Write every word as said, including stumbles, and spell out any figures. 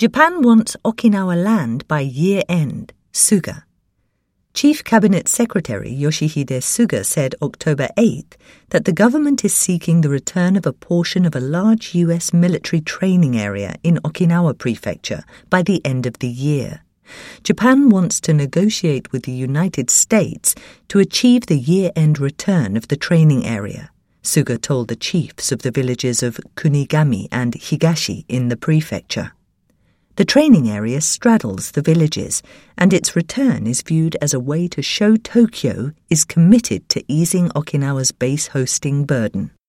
Japan wants Okinawa land by year-end, Suga. Chief Cabinet Secretary Yoshihide Suga said October eighth that the government is seeking the return of a portion of a large U S military training area in Okinawa Prefecture by the end of the year. Japan wants to negotiate with the United States to achieve the year-end return of the training area, Suga told the chiefs of the villages of Kunigami and Higashi in the prefecture. The training area straddles the villages, and its return is viewed as a way to show Tokyo is committed to easing Okinawa's base hosting burden.